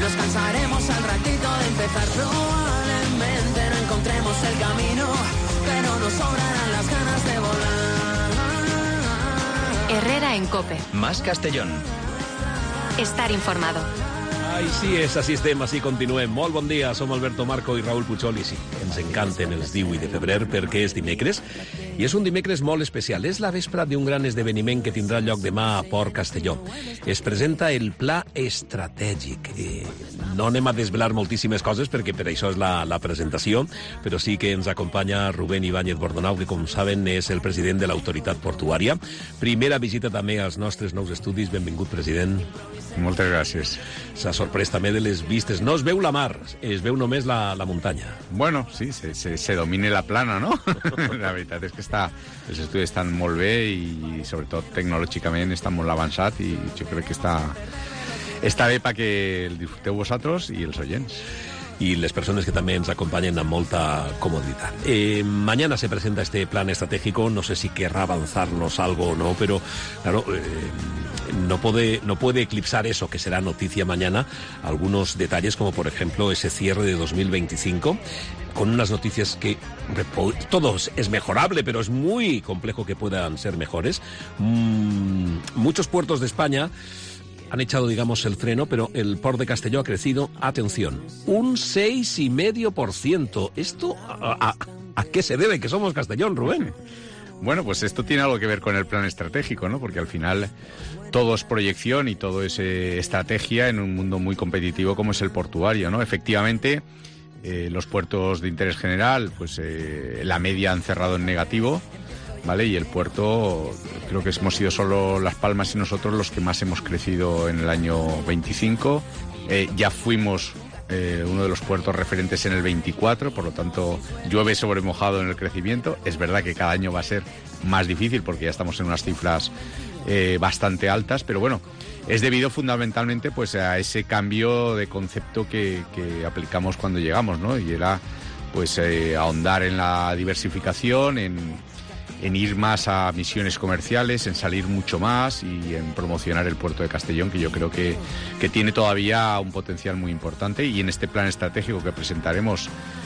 Nos cansaremos al ratito de empezar, probablemente no encontremos el camino, pero nos sobrarán las ganas de volar. Herrera en COPE. Más Castellón. Estar informado. Ai, sí és, així estem, així continuem. Molt bon dia, som Alberto Marco i Raül Puigol i sí, ens encanten els 18 de febrer perquè és dimecres i és un dimecres molt especial. És la vespra d'un gran esdeveniment que tindrà lloc demà a Port Castelló. Es presenta el Pla Estratègic. No anem a desvelar moltíssimes coses perquè per això és la presentació, però sí que ens acompanya Rubén Ibáñez Bordonau, que com saben és el president de l'Autoritat Portuària. Primera visita també als nostres nous estudis. Benvingut, president. Moltes gràcies. S'ha sorprès també de les vistes. No es veu la mar, es veu només la muntanya. Bueno, sí, se domina la plana, no? La veritat és que els estudis estan molt bé i sobretot tecnològicament estan molt avançats i jo crec que està bé perquè el disfruteu vosaltres i els oients. Y las personas que también nos acompañen a molta comodidad. Mañana se presenta este plan estratégico, no sé si querrá avanzarnos algo o no, pero claro, no puede eclipsar eso que será noticia mañana, algunos detalles como por ejemplo ese cierre de 2025, con unas noticias que todo es mejorable, pero es muy complejo que puedan ser mejores. Muchos puertos de España han echado, digamos, el freno, pero el Port de Castelló ha crecido, atención, un 6,5%. ¿Esto a qué se debe? Que somos Castellón, Rubén. Bueno, pues esto tiene algo que ver con el plan estratégico, ¿no? Porque al final todo es proyección y todo es estrategia en un mundo muy competitivo como es el portuario, ¿no? Efectivamente, los puertos de interés general, pues la media han cerrado en negativo, ¿vale? Y el puerto, creo que hemos sido solo Las Palmas y nosotros los que más hemos crecido en el año 25. Ya fuimos uno de los puertos referentes en el 24, por lo tanto llueve sobre mojado en el crecimiento. Es verdad que cada año va a ser más difícil porque ya estamos en unas cifras bastante altas, pero bueno, es debido fundamentalmente pues a ese cambio de concepto que aplicamos cuando llegamos, ¿no? Y era pues ahondar en la diversificación, en ir más a misiones comerciales, en salir mucho más y en promocionar el puerto de Castellón, que yo creo que tiene todavía un potencial muy importante. Y en este plan estratégico que presentaremos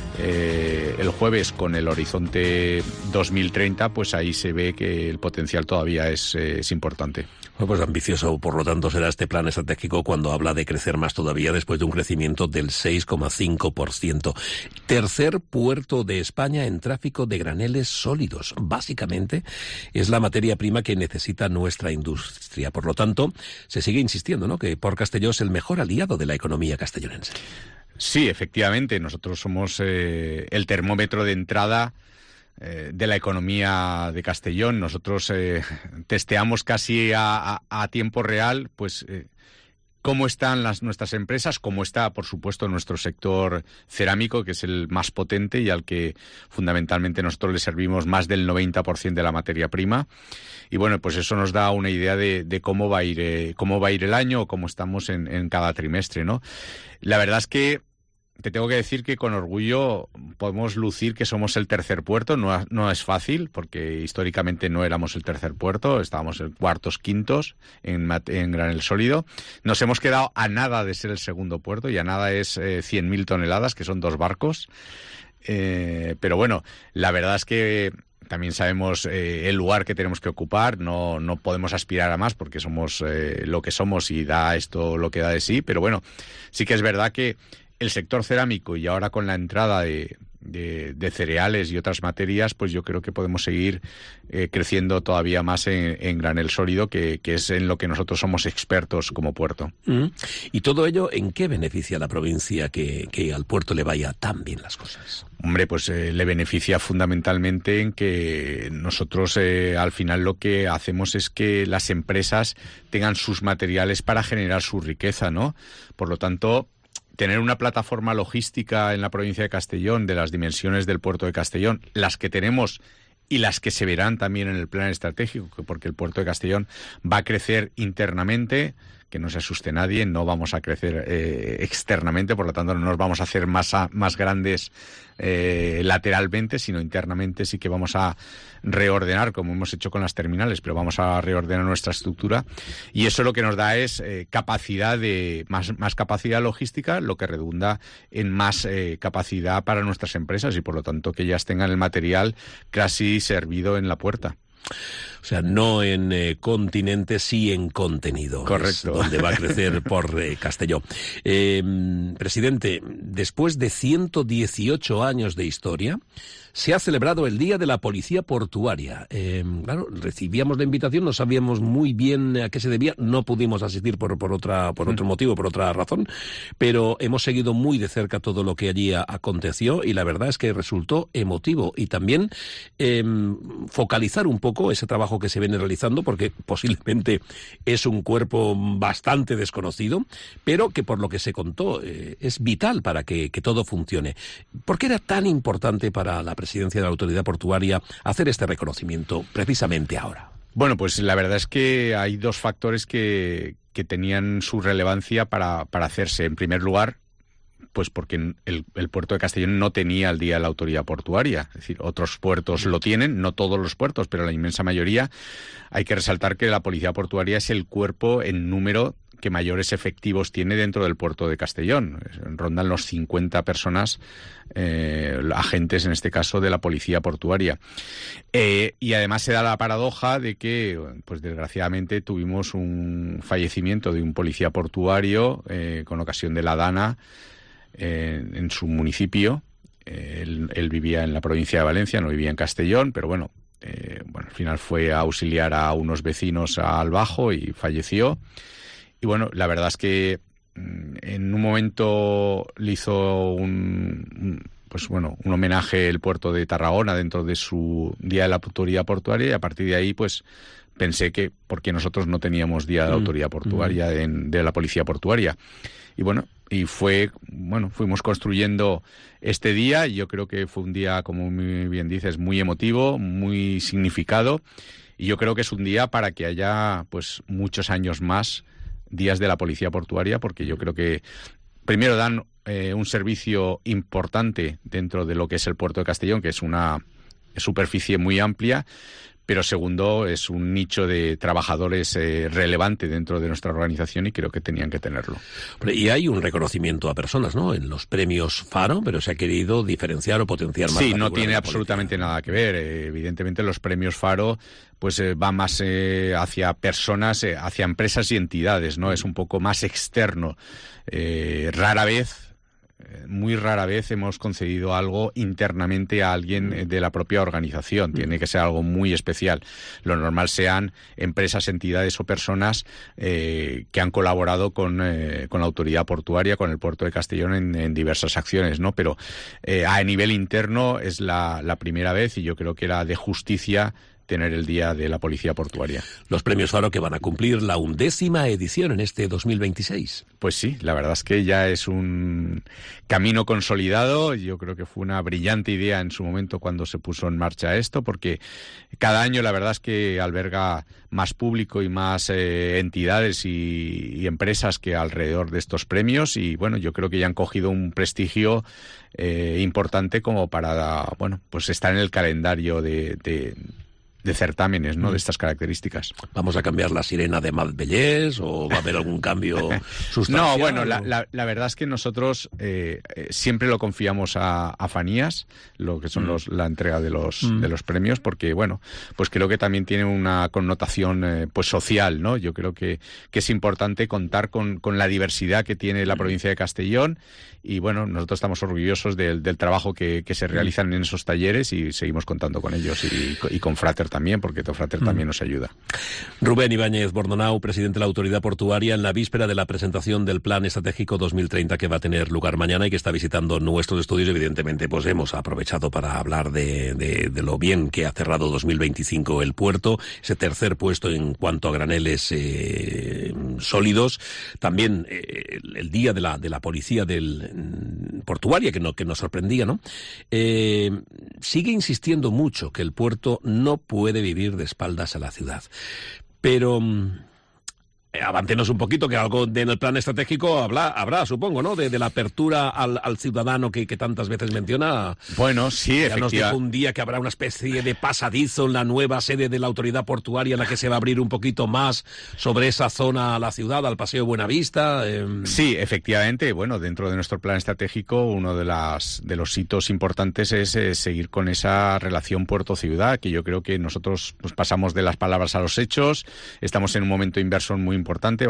el jueves con el horizonte 2030, pues ahí se ve que el potencial todavía es importante. Bueno, pues ambicioso, por lo tanto, será este plan estratégico cuando habla de crecer más todavía después de un crecimiento del 6,5%. Tercer puerto de España en tráfico de graneles sólidos. Básicamente es la materia prima que necesita nuestra industria. Por lo tanto, se sigue insistiendo, ¿no?, que Port Castelló es el mejor aliado de la economía castellonense. Sí, efectivamente, nosotros somos el termómetro de entrada de la economía de Castellón. Nosotros testeamos casi a tiempo real pues cómo están nuestras empresas, cómo está, por supuesto, nuestro sector cerámico, que es el más potente y al que fundamentalmente nosotros le servimos más del 90% de la materia prima. Y bueno, pues eso nos da una idea de cómo va a ir el año o cómo estamos en cada trimestre, ¿no? La verdad es que te tengo que decir que con orgullo podemos lucir que somos el tercer puerto. No es fácil, porque históricamente no éramos el tercer puerto, estábamos en cuartos, quintos en granel sólido. Nos hemos quedado a nada de ser el segundo puerto, y a nada es 100.000 toneladas, que son 2 barcos. Pero bueno, la verdad es que también sabemos el lugar que tenemos que ocupar. No podemos aspirar a más porque somos lo que somos y da esto lo que da de sí. Pero bueno, sí que es verdad que el sector cerámico, y ahora con la entrada de cereales y otras materias, pues yo creo que podemos seguir creciendo todavía más en granel sólido, que es en lo que nosotros somos expertos como puerto. ¿Y todo ello en qué beneficia a la provincia que al puerto le vaya tan bien las cosas? Hombre, pues le beneficia fundamentalmente en que nosotros al final lo que hacemos es que las empresas tengan sus materiales para generar su riqueza, ¿no? Por lo tanto, tener una plataforma logística en la provincia de Castellón de las dimensiones del puerto de Castellón, las que tenemos y las que se verán también en el plan estratégico, porque el puerto de Castellón va a crecer internamente, que no se asuste nadie, no vamos a crecer externamente, por lo tanto no nos vamos a hacer más grandes lateralmente, sino internamente sí que vamos a reordenar, como hemos hecho con las terminales, pero vamos a reordenar nuestra estructura, y eso lo que nos da es capacidad más capacidad logística, lo que redunda en más capacidad para nuestras empresas y por lo tanto que ellas tengan el material casi servido en la puerta. O sea, no en continente, sí en contenido. Correcto. Es donde va a crecer por Castelló. Presidente, después de 118 años de historia, se ha celebrado el Día de la Policía Portuaria. Claro, recibíamos la invitación, no sabíamos muy bien a qué se debía, no pudimos asistir por otro motivo, por otra razón, pero hemos seguido muy de cerca todo lo que allí aconteció y la verdad es que resultó emotivo y también focalizar un poco ese trabajo que se viene realizando, porque posiblemente es un cuerpo bastante desconocido, pero que por lo que se contó es vital para que todo funcione. ¿Por qué era tan importante para la presidencia de la Autoridad Portuaria hacer este reconocimiento precisamente ahora? Bueno, pues la verdad es que hay dos factores que tenían su relevancia para hacerse. En primer lugar, pues porque el puerto de Castellón no tenía el Día de la Autoridad Portuaria. Es decir, otros puertos lo tienen, no todos los puertos, pero la inmensa mayoría. Hay que resaltar que la Policía Portuaria es el cuerpo en número que mayores efectivos tiene dentro del puerto de Castellón. Rondan los 50 personas, agentes en este caso de la Policía Portuaria. Y además se da la paradoja de que, pues desgraciadamente, tuvimos un fallecimiento de un policía portuario con ocasión de la Dana en su municipio. Él vivía en la provincia de Valencia, no vivía en Castellón, pero bueno, al final fue a auxiliar a unos vecinos al Bajo y falleció. Y bueno, la verdad es que en un momento le hizo un homenaje el puerto de Tarragona dentro de su Día de la Autoridad Portuaria y a partir de ahí pues pensé que porque nosotros no teníamos Día de la Autoridad Portuaria de la Policía Portuaria. Y fuimos construyendo este día y yo creo que fue un día, como muy bien dices, muy emotivo, muy significado y yo creo que es un día para que haya pues muchos años más días de la Policía Portuaria, porque yo creo que primero dan un servicio importante dentro de lo que es el puerto de Castellón, que es una superficie muy amplia, pero segundo, es un nicho de trabajadores relevante dentro de nuestra organización y creo que tenían que tenerlo. Y hay un reconocimiento a personas, ¿no?, en los premios Faro, pero se ha querido diferenciar o potenciar más. Sí, no tiene absolutamente nada que ver. Evidentemente los premios Faro pues va más hacia personas, hacia empresas y entidades, ¿no? Es un poco más externo. Muy rara vez hemos concedido algo internamente a alguien de la propia organización. Tiene que ser algo muy especial. Lo normal sean empresas, entidades o personas que han colaborado con la Autoridad Portuaria, con el puerto de Castellón en diversas acciones, ¿no? Pero a nivel interno es la primera vez y yo creo que era de justicia tener el Día de la Policía Portuaria. Los premios Faro que van a cumplir la 11ª edición en este 2026. Pues sí, la verdad es que ya es un camino consolidado. Yo creo que fue una brillante idea en su momento cuando se puso en marcha esto, porque cada año la verdad es que alberga más público y más entidades y empresas que alrededor de estos premios y bueno, yo creo que ya han cogido un prestigio importante como para, pues estar en el calendario de certámenes, ¿no?, de estas características. ¿Vamos a cambiar la sirena de Mad Bellés o va a haber algún cambio sustancial? No, bueno, la verdad es que nosotros siempre lo confiamos a Fanías, lo que son la entrega de los premios, porque, bueno, pues creo que también tiene una connotación pues social, ¿no? Yo creo que es importante contar con la diversidad que tiene la provincia de Castellón y, bueno, nosotros estamos orgullosos del trabajo que se realizan en esos talleres y seguimos contando con ellos y con Frater también, porque Frater también nos ayuda. Rubén Ibáñez Bordonau, presidente de la Autoridad Portuaria, en la víspera de la presentación del Plan Estratégico 2030 que va a tener lugar mañana y que está visitando nuestros estudios, evidentemente, pues hemos aprovechado para hablar de lo bien que ha cerrado 2025 el puerto, ese tercer puesto en cuanto a graneles sólidos, también el Día de la Policía Portuaria, que nos sorprendía, ¿no? Sigue insistiendo mucho que el puerto no puede vivir de espaldas a la ciudad. Pero Avántenos un poquito, que algo en el plan estratégico habrá, supongo, ¿no? De la apertura al ciudadano que tantas veces menciona. Bueno, sí, ya nos dijo un día que habrá una especie de pasadizo en la nueva sede de la autoridad portuaria en la que se va a abrir un poquito más sobre esa zona a la ciudad, al Paseo Buenavista. Sí, efectivamente. Bueno, dentro de nuestro plan estratégico, uno de los hitos importantes es seguir con esa relación puerto-ciudad, que yo creo que nosotros pues pasamos de las palabras a los hechos. Estamos en un momento inversor muy importante.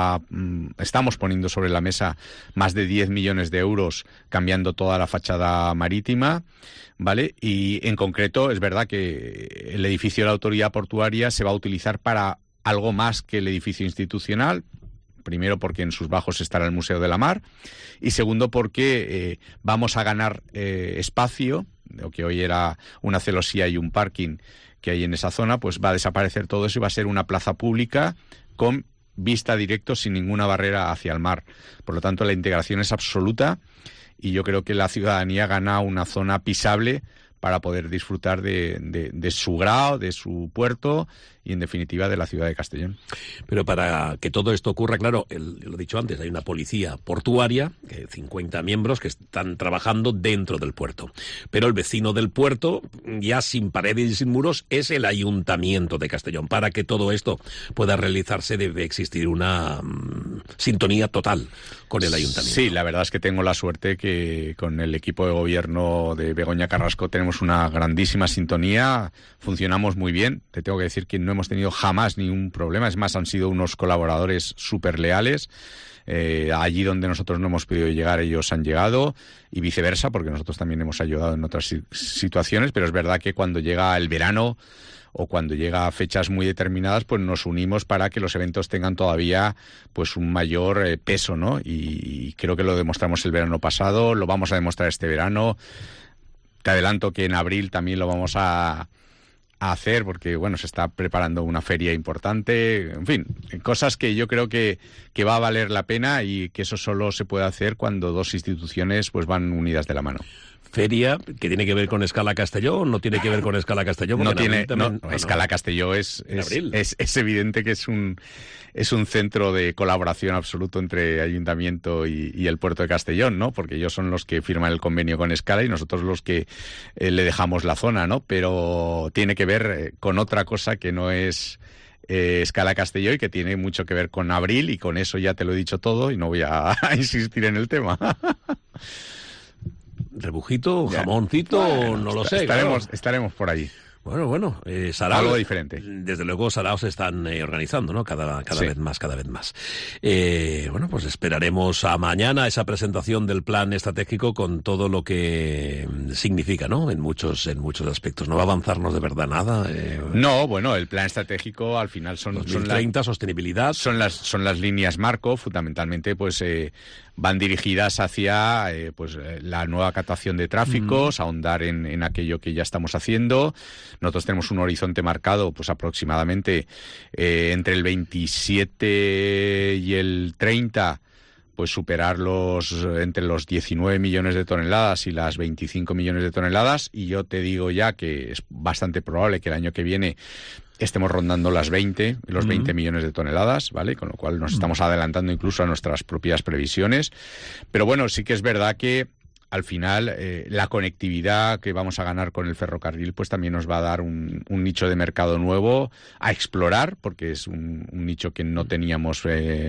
Estamos poniendo sobre la mesa más de 10 millones de euros cambiando toda la fachada marítima, ¿vale? Y en concreto es verdad que el edificio de la autoridad portuaria se va a utilizar para algo más que el edificio institucional. Primero porque en sus bajos estará el Museo de la Mar y segundo porque vamos a ganar espacio, lo que hoy era una celosía y un parking que hay en esa zona, pues va a desaparecer todo eso y va a ser una plaza pública con vista directo sin ninguna barrera hacia el mar. Por lo tanto, la integración es absoluta y yo creo que la ciudadanía gana una zona pisable para poder disfrutar de su grao, de su puerto y, en definitiva, de la ciudad de Castellón. Pero para que todo esto ocurra, claro, lo he dicho antes, hay una policía portuaria, 50 miembros que están trabajando dentro del puerto. Pero el vecino del puerto, ya sin paredes y sin muros, es el Ayuntamiento de Castellón. Para que todo esto pueda realizarse debe existir una sintonía total con el Ayuntamiento. Sí, la verdad es que tengo la suerte que con el equipo de gobierno de Begoña Carrasco tenemos una grandísima sintonía, funcionamos muy bien. Te tengo que decir que no hemos tenido jamás ningún problema, es más, han sido unos colaboradores súper leales. Allí donde nosotros no hemos podido llegar, ellos han llegado, y viceversa, porque nosotros también hemos ayudado en otras situaciones, pero es verdad que cuando llega el verano o cuando llega a fechas muy determinadas, pues nos unimos para que los eventos tengan todavía pues un mayor peso, ¿no? Y creo que lo demostramos el verano pasado, lo vamos a demostrar este verano. Te adelanto que en abril también lo vamos a hacer, porque bueno, se está preparando una feria importante, en fin, cosas que yo creo que va a valer la pena y que eso solo se puede hacer cuando dos instituciones pues van unidas de la mano. Feria que tiene que ver con Escala Castelló, no tiene que ver con Escala Castelló. No tiene, Escala Castelló es evidente que es un centro de colaboración absoluto entre Ayuntamiento y el Puerto de Castellón, ¿no? Porque ellos son los que firman el convenio con Escala y nosotros los que le dejamos la zona, ¿no? Pero tiene que ver con otra cosa que no es Escala Castelló y que tiene mucho que ver con Abril, y con eso ya te lo he dicho todo y no voy a insistir en el tema. Rebujito, jamoncito, bueno, no lo sé. Estaremos por allí. Bueno, Sarao, algo diferente. Desde luego Sarao se están organizando, ¿no? Cada vez más. Bueno, pues esperaremos a mañana esa presentación del plan estratégico con todo lo que significa, ¿no? En muchos aspectos. ¿No va a avanzarnos de verdad nada? No, bueno, el plan estratégico al final son 2030, sostenibilidad. Son las líneas marco, fundamentalmente, pues van dirigidas hacia la nueva captación de tráficos, ahondar en aquello que ya estamos haciendo. Nosotros tenemos un horizonte marcado, pues aproximadamente entre el 27 y el 30, pues superar entre los 19 millones de toneladas y las 25 millones de toneladas. Y yo te digo ya que es bastante probable que el año que viene estemos rondando los 20 millones de toneladas, ¿vale? Con lo cual nos estamos adelantando incluso a nuestras propias previsiones. Pero bueno, sí que es verdad que al final la conectividad que vamos a ganar con el ferrocarril pues también nos va a dar un nicho de mercado nuevo a explorar, porque es un nicho que no teníamos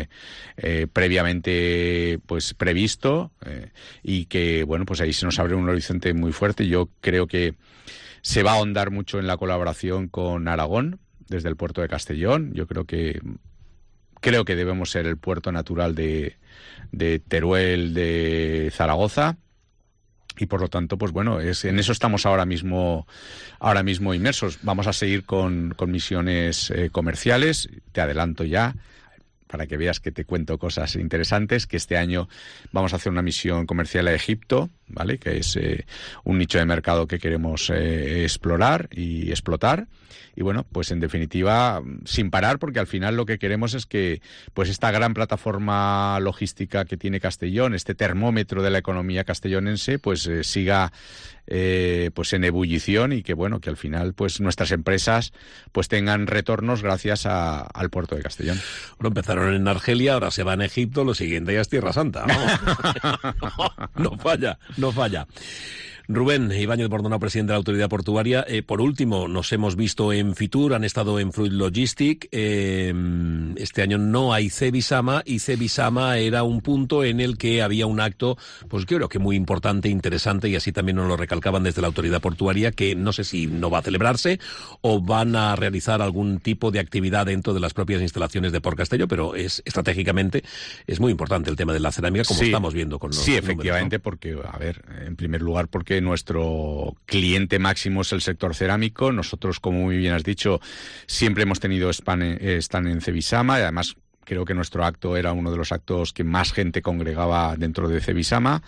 previamente pues previsto, y que bueno, pues ahí se nos abre un horizonte muy fuerte. Yo creo que se va a ahondar mucho en la colaboración con Aragón desde el puerto de Castellón. Yo creo que debemos ser el puerto natural de Teruel, de Zaragoza. Y por lo tanto, pues bueno, en eso estamos ahora mismo inmersos. Vamos a seguir con misiones comerciales. Te adelanto ya, para que veas que te cuento cosas interesantes, que este año vamos a hacer una misión comercial a Egipto, ¿vale? Que es un nicho de mercado que queremos explorar y explotar. Y bueno, pues en definitiva, sin parar, porque al final lo que queremos es que pues esta gran plataforma logística que tiene Castellón, este termómetro de la economía castellonense, pues siga pues en ebullición, y que bueno, que al final pues nuestras empresas pues tengan retornos gracias al puerto de Castellón. Bueno, empezará empezaron en Argelia, ahora se van a Egipto, lo siguiente ya es Tierra Santa. Vamos. No falla. Rubén Ibáñez Bordonau, presidente de la Autoridad Portuaria. Por último, nos hemos visto en Fitur, han estado en Fruit Logistic. Este año no hay Cebisama, y Cebisama era un punto en el que había un acto, pues yo creo que muy importante, interesante, y así también nos lo recalcaban desde la Autoridad Portuaria, que no sé si no va a celebrarse o van a realizar algún tipo de actividad dentro de las propias instalaciones de Port Castelló, pero estratégicamente es muy importante el tema de la cerámica, como estamos viendo con los números, efectivamente, ¿no? Porque, a ver, en primer lugar, porque nuestro cliente máximo es el sector cerámico. Nosotros, como muy bien has dicho, siempre hemos tenido stand en Cebisama, y además creo que nuestro acto era uno de los actos que más gente congregaba dentro de Cebisama.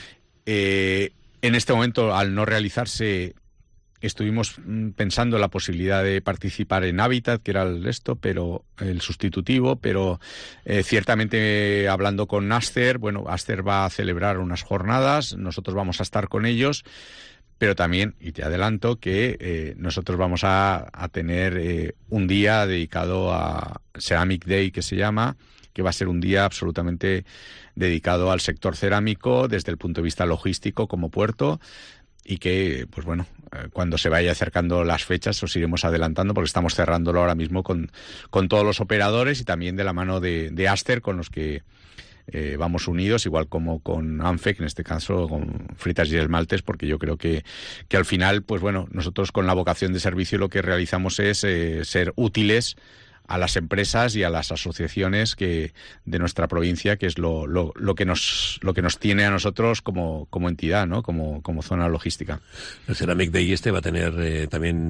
En este momento, al no realizarse, estuvimos pensando en la posibilidad de participar en Habitat, que era el sustitutivo, pero ciertamente hablando con Aster, Aster va a celebrar unas jornadas, nosotros vamos a estar con ellos, pero también, y te adelanto, que nosotros vamos a tener un día dedicado a Ceramic Day, que se llama, que va a ser un día absolutamente dedicado al sector cerámico desde el punto de vista logístico como puerto, y que, pues bueno, cuando se vaya acercando las fechas os iremos adelantando, porque estamos cerrándolo ahora mismo con todos los operadores y también de la mano de Aster, con los que vamos unidos, igual como con ANFEC, en este caso con Fritas y Esmaltes, porque yo creo que al final, pues bueno, nosotros con la vocación de servicio lo que realizamos es ser útiles a las empresas y a las asociaciones de nuestra provincia, que es lo que nos tiene a nosotros como entidad, ¿no? Como zona logística. El Ceramic Day va a tener también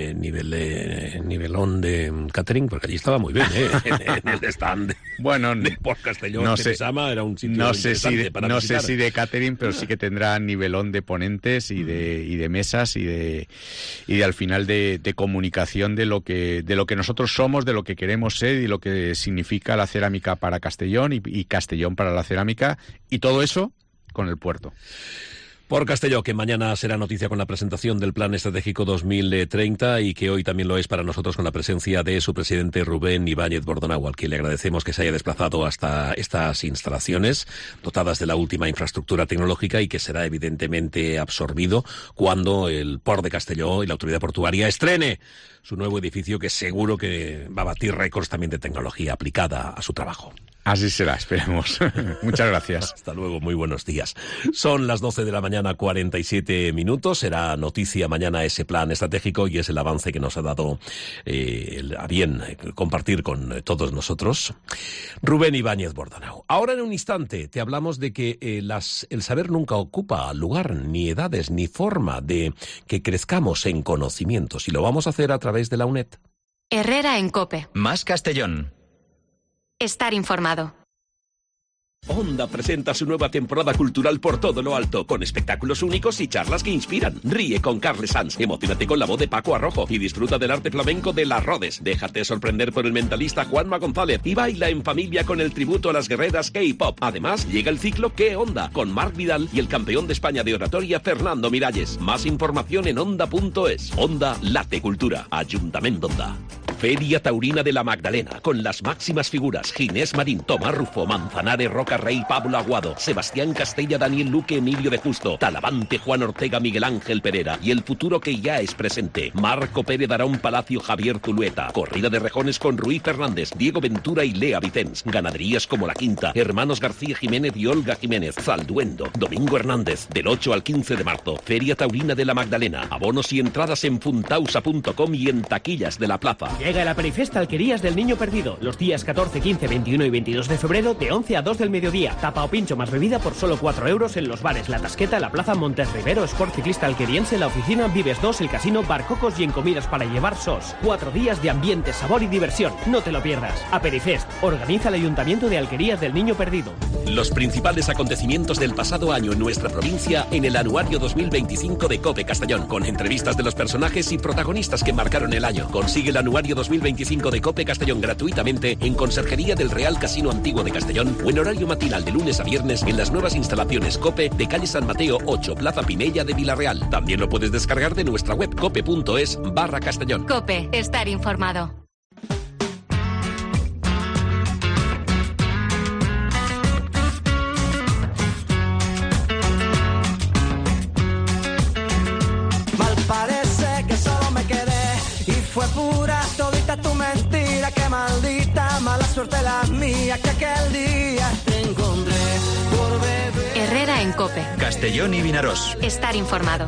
nivelón de catering, porque allí estaba muy bien, en el stand de Port Castelló. No sé, era un sitio interesante para no visitar. sé si de catering, pero sí que tendrá nivelón de ponentes y de mesas y de al final de comunicación de lo que nosotros somos, de lo que queremos ser y lo que significa la cerámica para Castellón y Castellón para la cerámica, y todo eso con el puerto. Port Castelló, que mañana será noticia con la presentación del Plan Estratégico 2030 y que hoy también lo es para nosotros con la presencia de su presidente Rubén Ibáñez Bordonau, al que le agradecemos que se haya desplazado hasta estas instalaciones dotadas de la última infraestructura tecnológica y que será evidentemente absorbido cuando el Port de Castelló y la Autoridad Portuaria estrene su nuevo edificio, que seguro que va a batir récords también de tecnología aplicada a su trabajo. Así será, esperemos. Muchas gracias. Hasta luego, muy buenos días. Son las 12 de la mañana, 47 minutos. Será noticia mañana ese plan estratégico y es el avance que nos ha dado a bien compartir con todos nosotros Rubén Ibáñez Bordonau. Ahora, en un instante, te hablamos de que el saber nunca ocupa lugar, ni edades, ni forma de que crezcamos en conocimientos. Y lo vamos a hacer a través de la UNED. Herrera en COPE. Más Castellón. Estar informado. Onda presenta su nueva temporada cultural por todo lo alto, con espectáculos únicos y charlas que inspiran. Ríe con Carles Sanz, emocionate con la voz de Paco Arrojo y disfruta del arte flamenco de Las Rodes. Déjate sorprender por el mentalista Juanma González y baila en familia con el tributo a las guerreras K-pop. Además, llega el ciclo ¿Qué onda?, con Marc Vidal y el campeón de España de oratoria Fernando Miralles. Más información en onda.es. Onda Late Cultura, Ayuntamiento Onda. Feria Taurina de la Magdalena, con las máximas figuras Ginés Marín, Tomás Rufo, Manzanares, Roca Rey, Pablo Aguado, Sebastián Castella, Daniel Luque, Emilio de Justo, Talavante, Juan Ortega, Miguel Ángel Pereira y el futuro que ya es presente. Marco Pérez Darón Palacio, Javier Zulueta. Corrida de rejones con Ruiz Fernández, Diego Ventura y Lea Vicens. Ganaderías como La Quinta, Hermanos García Jiménez y Olga Jiménez. Zalduendo, Domingo Hernández, del 8 al 15 de marzo. Feria Taurina de la Magdalena. Abonos y entradas en funtausa.com y en taquillas de la plaza. Llega el Aperifest Alquerías del Niño Perdido, los días 14, 15, 21 y 22 de febrero, de 11 a 2 del mediodía. Tapa o pincho más bebida por solo 4 euros en los bares La Tasqueta, la Plaza Montes Rivero, Sport Ciclista Alqueriense, la oficina Vives 2, el casino Barcocos y en comidas para llevar SOS. 4 días de ambiente, sabor y diversión. No te lo pierdas. Aperifest, organiza el Ayuntamiento de Alquerías del Niño Perdido. Los principales acontecimientos del pasado año en nuestra provincia en el anuario 2025 de COPE Castellón, con entrevistas de los personajes y protagonistas que marcaron el año. Consigue el anuario 2025 de COPE Castellón gratuitamente en Conserjería del Real Casino Antiguo de Castellón o en horario matinal de lunes a viernes en las nuevas instalaciones COPE de calle San Mateo 8, Plaza Pinella de Villarreal. También lo puedes descargar de nuestra web cope.es/Castellón. COPE. Estar informado. maldita, mala suerte la mía, que aquel día te encontré por beber. Herrera en COPE. Castellón y Vinaròs. Estar informado.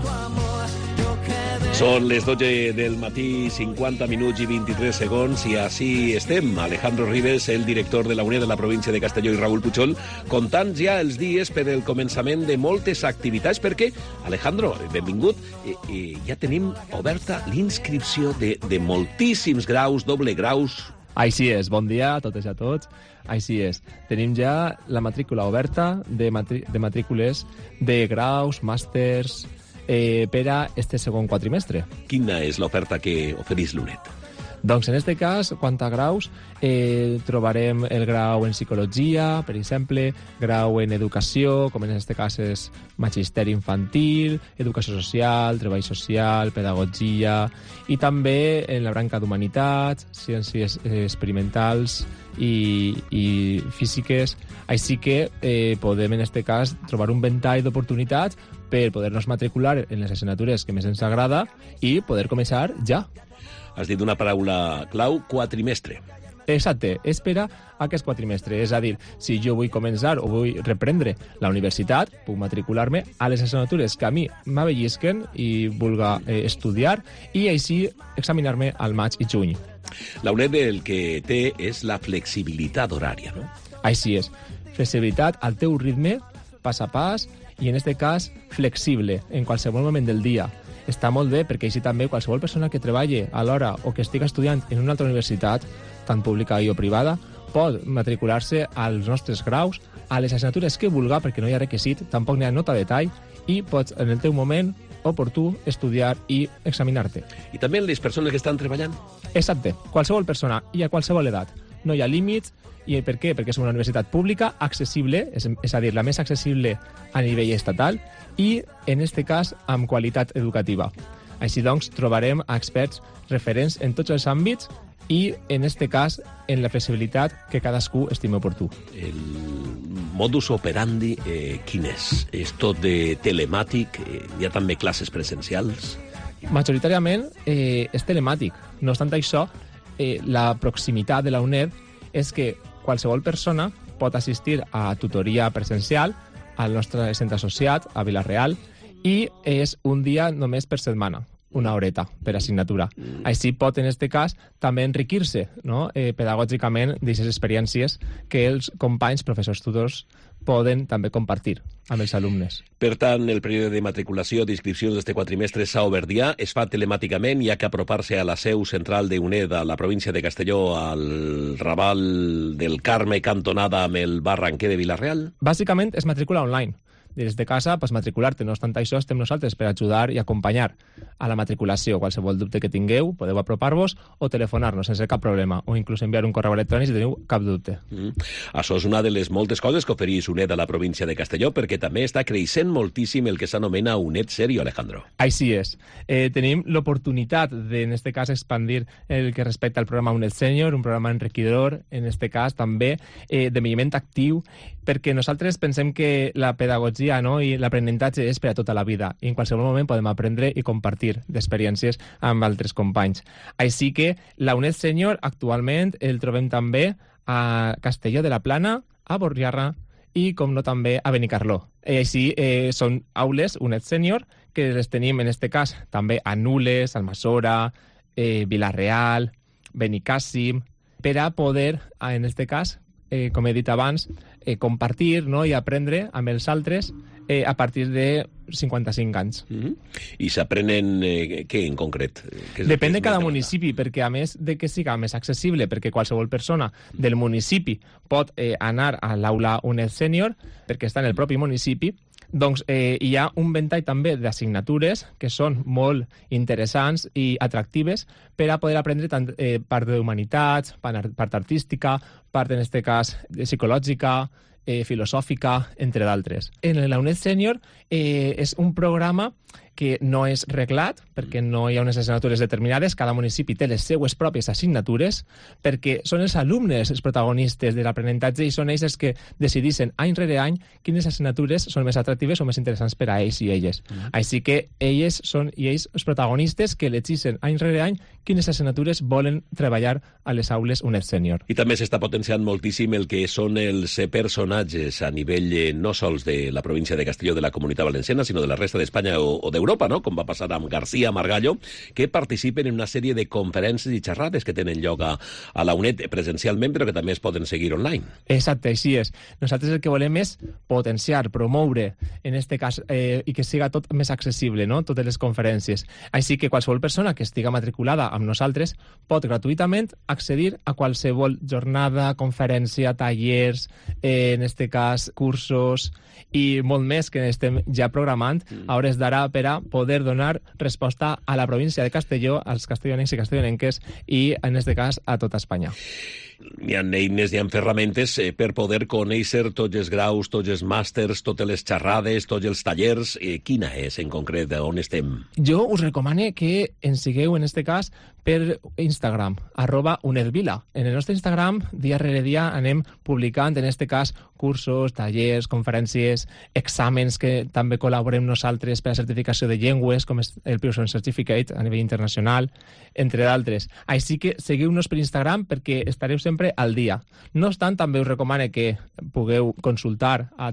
Són les 12 del matí, 50 minuts i 23 segons, i així estem. Alejandro Ribes, el director de la UNED de la província de Castelló, i Raúl Puchol, comptant ja els dies per el començament de moltes activitats, perquè, Alejandro, benvingut, ja tenim oberta l'inscripció de moltíssims graus, doble graus. Així és, bon dia a totes i a tots. Així és, tenim ja la matrícula oberta de matrícules de graus, màsters, per a este segon quatrimestre. Quina és l'oferta que oferís l'UNED? Doncs en este cas, quant a graus, trobarem el grau en psicologia, per exemple, grau en educació, com en este cas és magisteri infantil, educació social, treball social, pedagogia, i també en la branca d'humanitats, ciències experimentals i físiques. Així que podem, en este cas, trobar un ventall d'oportunitats per poder-nos matricular en les assignatures que més ens agrada i poder començar ja. Has dit una paraula clau, quatrimestre. Exacte, és per a aquest quatrimestre. És a dir, si jo vull començar o vull reprendre la universitat, puc matricular-me a les assignatures que a mi m'avellisquen i vulga estudiar, i així examinar-me al maig i juny. La UNED el que té és la flexibilitat horària, no? Així és. Flexibilitat al teu ritme, pas a pas, i en este cas flexible en qualsevol moment del dia. Està molt bé perquè així també qualsevol persona que treballi alhora o que estigui estudiant en una altra universitat, tant pública o privada, pot matricular-se als nostres graus, a les assignatures que vulga, perquè no hi ha requisit, tampoc n'hi ha nota de tall, i pots en el teu moment oportú estudiar i examinar-te. I també les persones que estan treballant? Exacte, qualsevol persona i a qualsevol edat. No hi ha límits. I per què? Perquè és una universitat pública, accessible, és a dir, la més accessible a nivell estatal, i, en este cas, amb qualitat educativa. Així doncs, trobarem experts referents en tots els àmbits i, en este cas, en la flexibilitat que cadascú estimi oportú. El modus operandi, quin és? És tot de telemàtic? Hi ha també classes presencials? Majoritàriament és telemàtic. No obstant això, la proximitat de la UNED és que qualsevol persona pot assistir a tutoria presencial al nostre centre associat, a Vila-real, i és un dia només per setmana, una horeta per assignatura. Així pot, en aquest cas, també enriquir-se, no? Pedagògicament d'aquestes experiències que els companys, professors tutors, poden també compartir amb els alumnes. Per tant, el període de matriculació d'inscripcions d'este quatrimestre s'ha obert ja, es fa telemàticament, hi ha que apropar-se a la seu central de UNED a la província de Castelló, al Raval del Carme, cantonada amb el Barranquer de Vila-real? Bàsicament es matricula online. Des de casa, pues, matricular-te. No obstant això, estem nosaltres per ajudar i acompanyar a la matriculació. Qualsevol dubte que tingueu, podeu apropar-vos o telefonar-nos sense cap problema, o inclús enviar un correu electrònic si teniu cap dubte. Això és una de les moltes coses que oferís UNED a la província de Castelló, perquè també està creixent moltíssim el que s'anomena UNED Serio, Alejandro. Així és. Tenim l'oportunitat de, en este cas, expandir el que respecta al programa UNED Senior, un programa enriquidor, en este cas també d'envelliment actiu, perquè nosaltres pensem que la pedagogia, no, i l'aprenentatge és per a tota la vida, i en qualsevol moment podem aprendre i compartir d'experiències amb altres companys. Així que la UNED Senior actualment el trobem també a Castelló de la Plana, a Borriarra i, com no, també a Benicarló. Així són aules UNED Senior que les tenim en este cas també a Nules, Almassora, Vila-real, Benicàssim, per a poder, en este cas, com he dit abans, compartir, no, i aprendre amb els altres a partir de 55 anys. I s'aprenen què en concret? Depèn de cada municipi, perquè a més de que siga més accessible, perquè qualsevol persona del municipi pot anar a l'aula UNED Senior, perquè està en el propi municipi, doncs hi ha un ventall també d'assignatures que són molt interessants i atractives per a poder aprendre tant part d'humanitats, part artística, part, en aquest cas, psicològica, filosòfica, entre d'altres. En la UNED Senior és un programa que no és reglat, perquè no hi ha unes assignatures determinades, cada municipi té les seues pròpies assignatures, perquè són els alumnes els protagonistes de l'aprenentatge i són ells els que decidissin any rere any quines assignatures són més atractives o més interessants per a ells i elles. Així que ells són i ells els protagonistes que elegissen any rere any quines assignatures volen treballar a les aules UNED Sènior. I també s'està potenciant moltíssim el que són els personatges a nivell no sols de la província de Castelló, de la Comunitat Valenciana, sinó de la resta d'Espanya o d'Europa, no? Com va passar amb García Margallo, que participen en una sèrie de conferències i xerrades que tenen lloc a la UNED presencialment, però que també es poden seguir online. Exacte, així és. Nosaltres el que volem és potenciar, promoure, en este cas, i que siga tot més accessible, no? Totes les conferències. Així que qualsevol persona que estiga matriculada amb nosaltres pot gratuïtament accedir a qualsevol jornada, conferència, tallers, en este cas, cursos i molt més que estem ja programant a hores d'ara per a poder donar resposta a la província de Castelló, als castellonencs i castellonenques i, en este cas, a tota Espanya. Hi ha eines, hi ha ferramentes per poder conèixer tots els graus, tots els màsters, totes les xerrades, tots els tallers. Quina és, en concret, on estem? Jo us recomano que ens sigueu, en este cas, per Instagram, @UNEDVila. En el nostre Instagram, dia rere dia, anem publicant, en este cas, cursos, tallers, conferències, exàmens que també col·laborem nosaltres per a certificació de llengües, com és el Pearson Certificate a nivell internacional, entre d'altres. Així que seguiu-nos per Instagram perquè estareu sempre al dia. No obstant, també us recomano que pugueu consultar a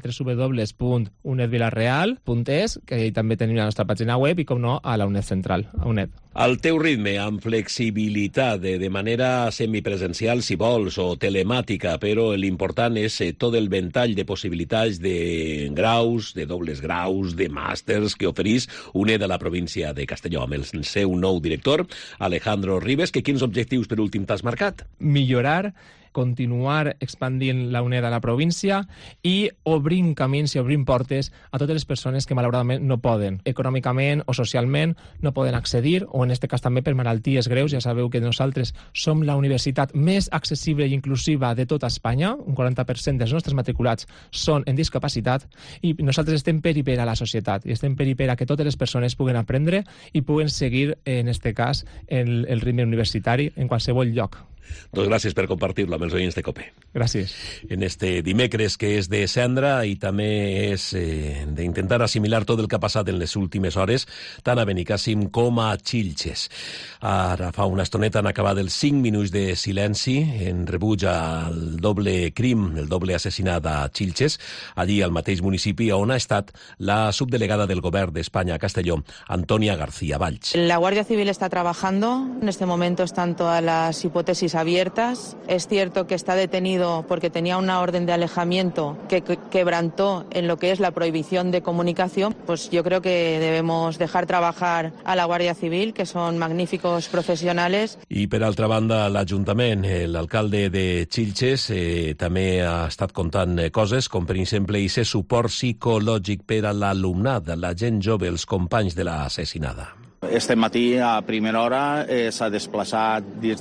www.unedvilareal.es, que també tenim la nostra pàgina web, i, com no, a la UNED Central, a UNED. Al teu ritme, amb flexibilitat, de manera semipresencial, si vols, o telemàtica, però l'important és tot el ventall de possibilitats de graus, de dobles graus, de màsters que oferís UNED a la província de Castelló, amb el seu nou director, Alejandro Ribes, que quins objectius per últim t'has marcat? Millorar, continuar expandint la UNED a la província i obrint camins i obrint portes a totes les persones que malauradament no poden, econòmicament o socialment, no poden accedir, o en aquest cas també per malalties greus. Ja sabeu que nosaltres som la universitat més accessible i inclusiva de tota Espanya, un 40% dels nostres matriculats són en discapacitat, i nosaltres estem per i per a la societat, i estem per i per a que totes les persones puguen aprendre i puguen seguir, en aquest cas, el ritme universitari en qualsevol lloc. Doncs gràcies per compartir-lo amb els oients de COPE. Gràcies. En este dimecres, que és de cendra i també és d'intentar assimilar tot el que ha passat en les últimes hores, tant a Benicàssim com a Xilxes. Ara fa una estoneta han acabat els 5 minuts de silenci en rebuig al doble crim, el doble assassinat a Xilxes, allí al mateix municipi on ha estat la subdelegada del Govern d'Espanya a Castelló, Antònia García Valls. La Guardia Civil está trabajando. En este momento están todas las hipótesis abiertas. Es cierto que está detenido porque tenía una orden de alejamiento que quebrantó en lo que es la prohibición de comunicación. Pues yo creo que debemos dejar trabajar a la Guardia Civil, que son magníficos profesionales. I per altra banda, l'Ajuntament, l'alcalde de Xilxes, també ha estat contant coses, com per exemple aquest suport psicològic per a l'alumnat, la gent jove, els companys de l'assassinada. Este matí, a primera hora, s'ha desplaçat des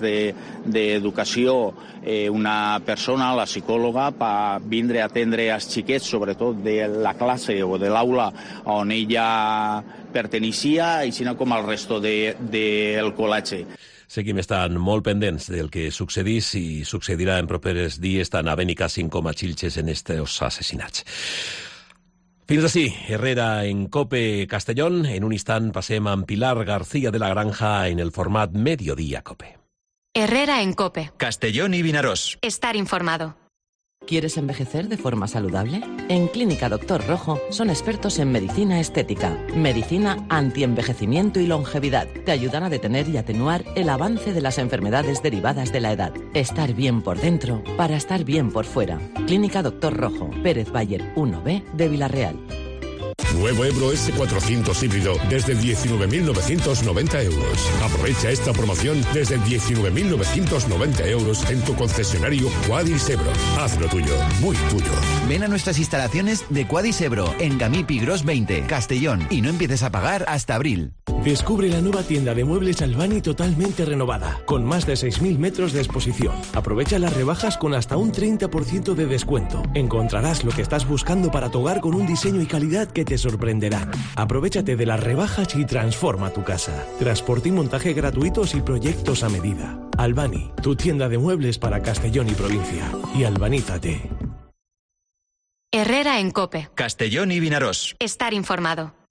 d'Educació una persona, la psicòloga, per vindre a atendre els xiquets, sobretot de la classe o de l'aula on ella perteneixia, així com el resto del col·legi. Seguim estant molt pendents del que succeís i succedirà en propers dies tant a Benicàssim com a Xilxes en estos assassinats. Fins ací, Herrera en COPE Castellón. En un instant passem amb Pilar García de la Granja en el format Mediodía COPE. Herrera en COPE. Castellón y Vinaròs. Estar informado. ¿Quieres envejecer de forma saludable? En Clínica Doctor Rojo son expertos en medicina estética, medicina antienvejecimiento y longevidad. Te ayudan a detener y atenuar el avance de las enfermedades derivadas de la edad. Estar bien por dentro para estar bien por fuera. Clínica Doctor Rojo, Pérez Bayer 1B de Villarreal. Nuevo Ebro S400 híbrido desde 19.990 euros. Aprovecha esta promoción desde 19.990 euros en tu concesionario Quadis Ebro. Hazlo tuyo, muy tuyo. Ven a nuestras instalaciones de Quadis Ebro en Gamí Pigros 20, Castellón, y no empieces a pagar hasta abril. Descubre la nueva tienda de muebles Albani totalmente renovada, con más de 6.000 metros de exposición. Aprovecha las rebajas con hasta un 30% de descuento. Encontrarás lo que estás buscando para tu hogar con un diseño y calidad que te sorprenderán. Aprovechate de las rebajas y transforma tu casa. Transporte y montaje gratuitos y proyectos a medida. Albani, tu tienda de muebles para Castellón y provincia. Y albanízate. Herrera en COPE. Castellón y Vinaròs. Estar informado.